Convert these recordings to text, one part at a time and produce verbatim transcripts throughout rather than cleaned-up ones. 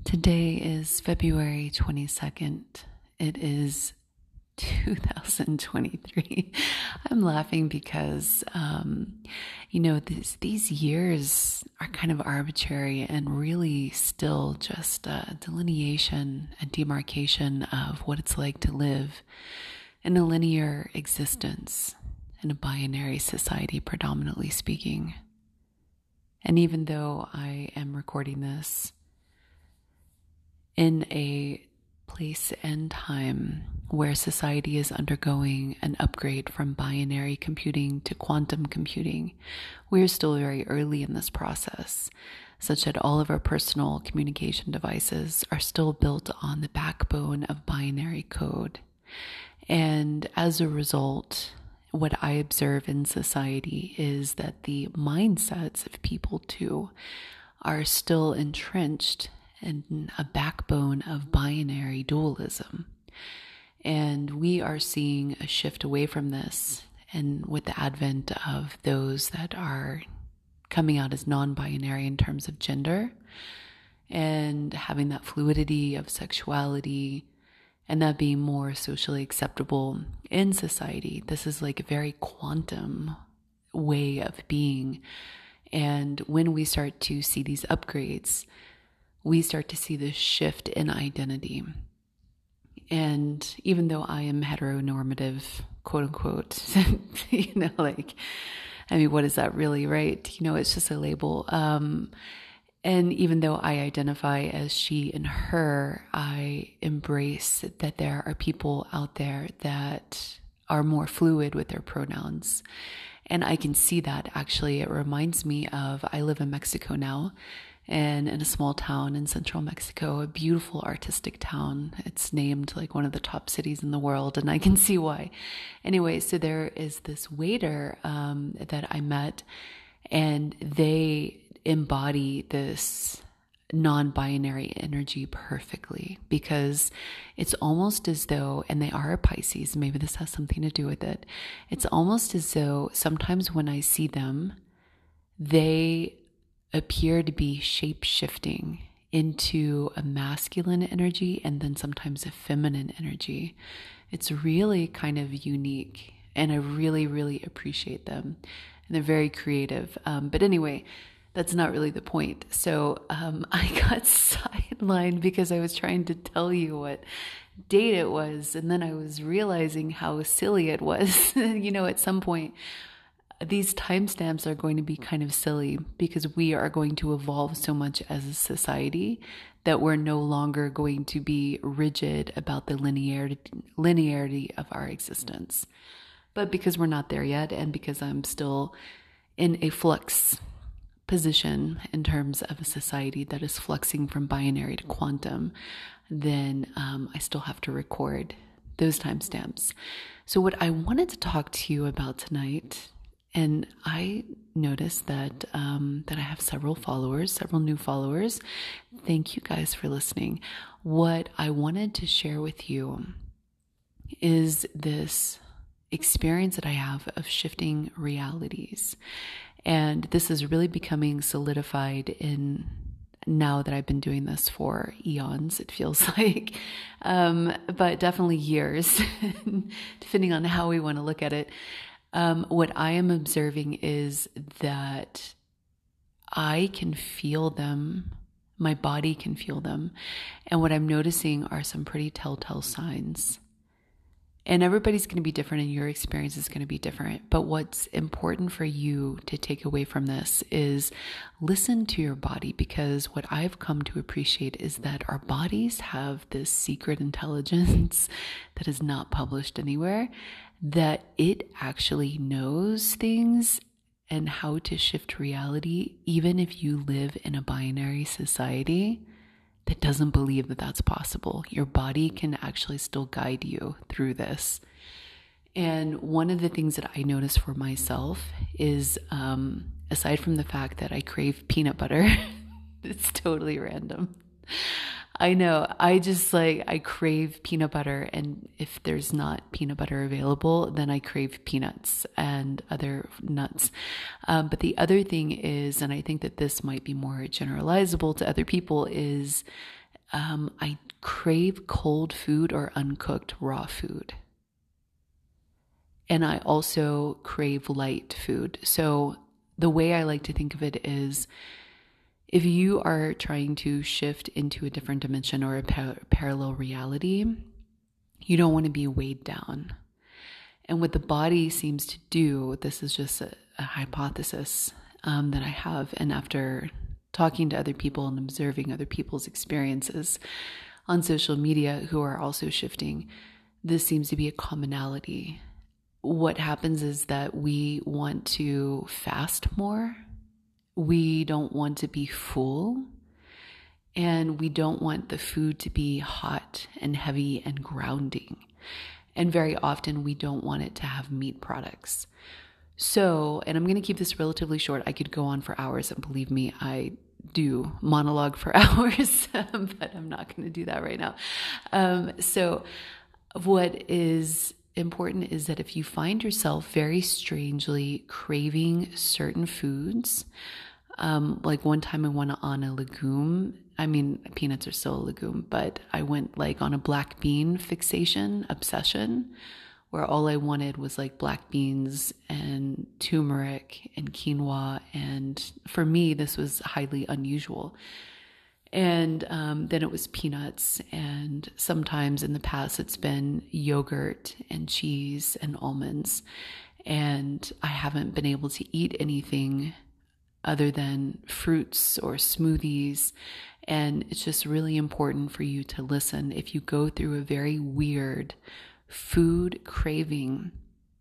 Today is February twenty-second. It is two thousand twenty-three. I'm laughing because, um, you know, this, these years are kind of arbitrary and really still just a delineation and demarcation of what it's like to live in a linear existence in a binary society, predominantly speaking. And even though I am recording this in a place and time where society is undergoing an upgrade from binary computing to quantum computing, we're still very early in this process, such that all of our personal communication devices are still built on the backbone of binary code. And as a result, what I observe in society is that the mindsets of people too are still entrenched in a backbone of binary dualism. And we are seeing a shift away from this, and with the advent of those that are coming out as non-binary in terms of gender and having that fluidity of sexuality and that being more socially acceptable in society. This is like a very quantum way of being. And when we start to see these upgrades, we start to see this shift in identity. And even though I am heteronormative, quote unquote, you know, like, I mean, what is that really, right? You know, it's just a label. Um, and even though I identify as she and her, I embrace that there are people out there that are more fluid with their pronouns. And I can see that actually. It reminds me of, I live in Mexico now, and in a small town in central Mexico, a beautiful artistic town. It's named like one of the top cities in the world, and I can see why. Anyway, so there is this waiter um, that I met, and they embody this non-binary energy perfectly, because it's almost as though, and they are a Pisces, maybe this has something to do with it. It's almost as though sometimes when I see them, they appear to be shape-shifting into a masculine energy and then sometimes a feminine energy. It's really kind of unique, and I really, really appreciate them. And they're very creative. Um, but anyway, that's not really the point. So um, I got sidelined because I was trying to tell you what date it was, and then I was realizing how silly it was. You know, at some point, these timestamps are going to be kind of silly because we are going to evolve so much as a society that we're no longer going to be rigid about the linearity, linearity of our existence. But because we're not there yet, and because I'm still in a flux position in terms of a society that is fluxing from binary to quantum, then um, I still have to record those timestamps. So what I wanted to talk to you about tonight, and I noticed that um, that I have several followers, several new followers. Thank you guys for listening. What I wanted to share with you is this experience that I have of shifting realities. And this is really becoming solidified in now that I've been doing this for eons, it feels like, um, but definitely years, depending on how we want to look at it. Um, what I am observing is that I can feel them, my body can feel them, and what I'm noticing are some pretty telltale signs. And everybody's going to be different, and your experience is going to be different. But what's important for you to take away from this is listen to your body, because what I've come to appreciate is that our bodies have this secret intelligence that is not published anywhere, that it actually knows things and how to shift reality, even if you live in a binary society that doesn't believe that that's possible. Your body can actually still guide you through this. And one of the things that I notice for myself is, um, aside from the fact that I crave peanut butter, it's totally random. I know. I just like, I crave peanut butter. And if there's not peanut butter available, then I crave peanuts and other nuts. Um, but the other thing is, and I think that this might be more generalizable to other people, is um, I crave cold food or uncooked raw food. And I also crave light food. So the way I like to think of it is, if you are trying to shift into a different dimension or a par- parallel reality, you don't want to be weighed down. And what the body seems to do, this is just a, a hypothesis um, that I have, and after talking to other people and observing other people's experiences on social media who are also shifting, this seems to be a commonality. What happens is that we want to fast more. We don't want to be full, and we don't want the food to be hot and heavy and grounding. And very often we don't want it to have meat products. So, and I'm going to keep this relatively short. I could go on for hours, and believe me, I do monologue for hours, but I'm not going to do that right now. Um, so what is important is that if you find yourself very strangely craving certain foods, um, like one time I went on a legume. I mean, peanuts are still a legume, but I went like on a black bean fixation, obsession, where all I wanted was like black beans and turmeric and quinoa. And for me, this was highly unusual. And um, then it was peanuts, and sometimes in the past it's been yogurt and cheese and almonds. And I haven't been able to eat anything other than fruits or smoothies. And it's just really important for you to listen. If you go through a very weird food craving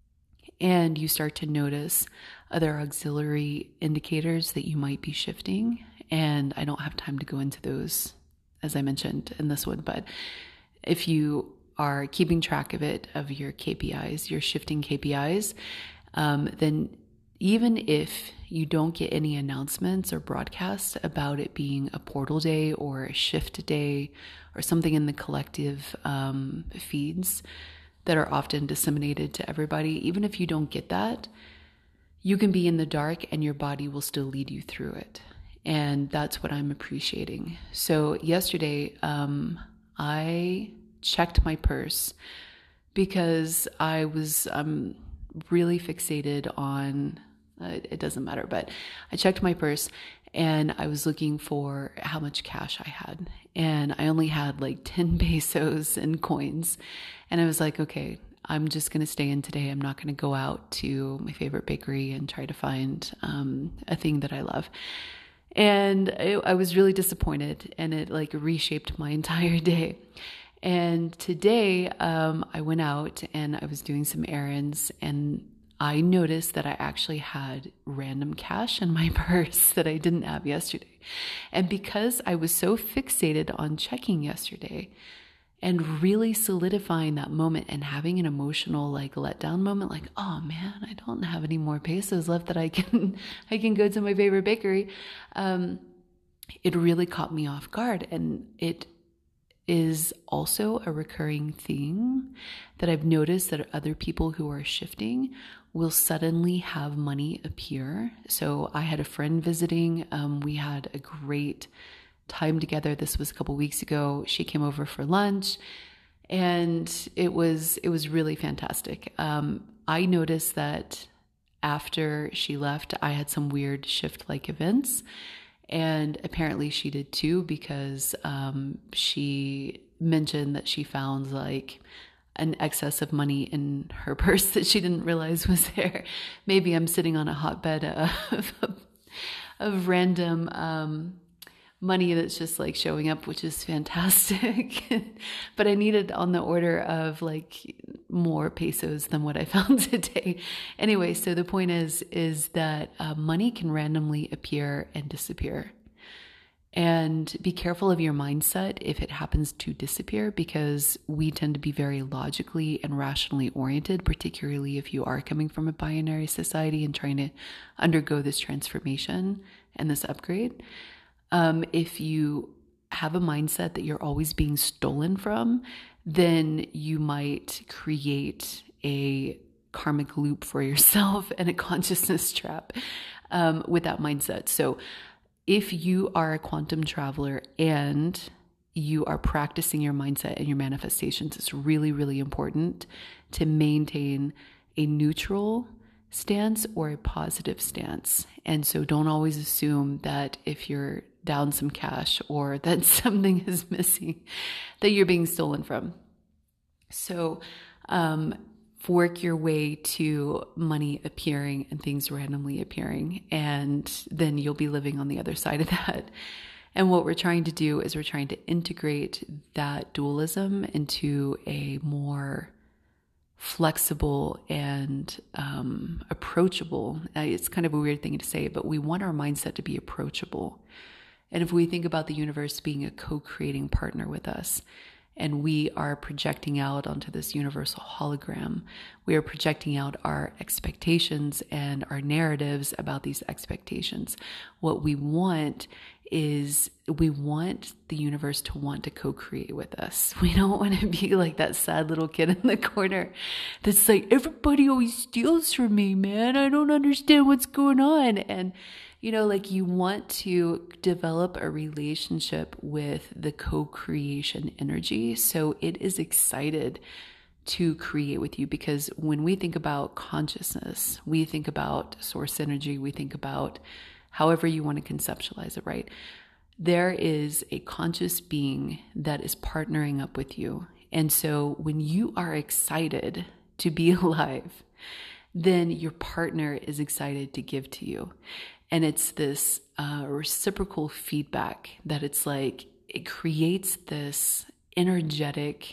and you start to notice other auxiliary indicators that you might be shifting, and I don't have time to go into those, as I mentioned in this one, but if you are keeping track of it, of your K P Is, your shifting K P Is, um, then even if you don't get any announcements or broadcasts about it being a portal day or a shift day or something in the collective um, feeds that are often disseminated to everybody, even if you don't get that, you can be in the dark and your body will still lead you through it. And that's what I'm appreciating. So yesterday, um, I checked my purse because I was um, really fixated on, uh, it doesn't matter, but I checked my purse and I was looking for how much cash I had. And I only had like ten pesos in coins. And I was like, okay, I'm just going to stay in today. I'm not going to go out to my favorite bakery and try to find um, a thing that I love. And it, I was really disappointed, and it like reshaped my entire day. And today um, I went out and I was doing some errands, and I noticed that I actually had random cash in my purse that I didn't have yesterday. And because I was so fixated on checking yesterday and really solidifying that moment and having an emotional like letdown moment, like, oh man, I don't have any more pesos left that I can I can go to my favorite bakery. Um, it really caught me off guard, and it is also a recurring theme that I've noticed that other people who are shifting will suddenly have money appear. So I had a friend visiting. Um, we had a great time together. This was a couple weeks ago. She came over for lunch, and it was it was really fantastic. Um, I noticed that after she left, I had some weird shift-like events, and apparently she did too, because um, she mentioned that she found like an excess of money in her purse that she didn't realize was there. Maybe I'm sitting on a hotbed of of random um, money that's just like showing up, which is fantastic. But I needed on the order of like more pesos than what I found today. Anyway, so the point is, is that uh, money can randomly appear and disappear. And be careful of your mindset if it happens to disappear, because we tend to be very logically and rationally oriented, particularly if you are coming from a binary society and trying to undergo this transformation and this upgrade. Um, if you have a mindset that you're always being stolen from, then you might create a karmic loop for yourself and a consciousness trap um, with that mindset. So if you are a quantum traveler and you are practicing your mindset and your manifestations, it's really, really important to maintain a neutral stance or a positive stance. And so don't always assume that if you're down some cash or that something is missing, that you're being stolen from. So um, work your way to money appearing and things randomly appearing, and then you'll be living on the other side of that. And what we're trying to do is we're trying to integrate that dualism into a more flexible and um, approachable. It's kind of a weird thing to say, but we want our mindset to be approachable. And if we think about the universe being a co-creating partner with us, and we are projecting out onto this universal hologram, we are projecting out our expectations and our narratives about these expectations. What we want is we want the universe to want to co-create with us. We don't want to be like that sad little kid in the corner that's like, everybody always steals from me, man. I don't understand what's going on. And, you know, like you want to develop a relationship with the co-creation energy. So it is excited to create with you, because when we think about consciousness, we think about source energy, we think about however you want to conceptualize it, right? There is a conscious being that is partnering up with you. And so when you are excited to be alive, then your partner is excited to give to you. And it's this uh, reciprocal feedback that it's like, it creates this energetic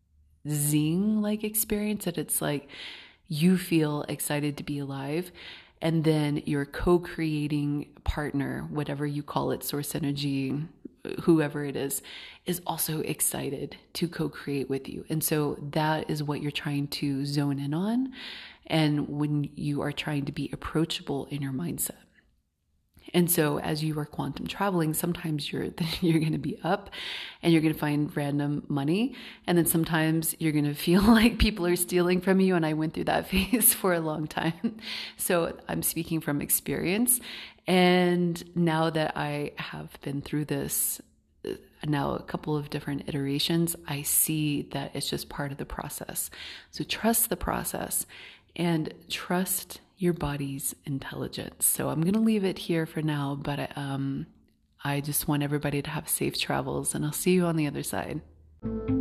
zing-like experience that it's like you feel excited to be alive. And then your co-creating partner, whatever you call it, source energy, whoever it is, is also excited to co-create with you. And so that is what you're trying to zone in on. And when you are trying to be approachable in your mindset. And so as you are quantum traveling, sometimes you're you're going to be up and you're going to find random money. And then sometimes you're going to feel like people are stealing from you. And I went through that phase for a long time. So I'm speaking from experience. And now that I have been through this now a couple of different iterations, I see that it's just part of the process. So trust the process and trust your body's intelligence. So I'm going to leave it here for now, but um, I just want everybody to have safe travels, and I'll see you on the other side.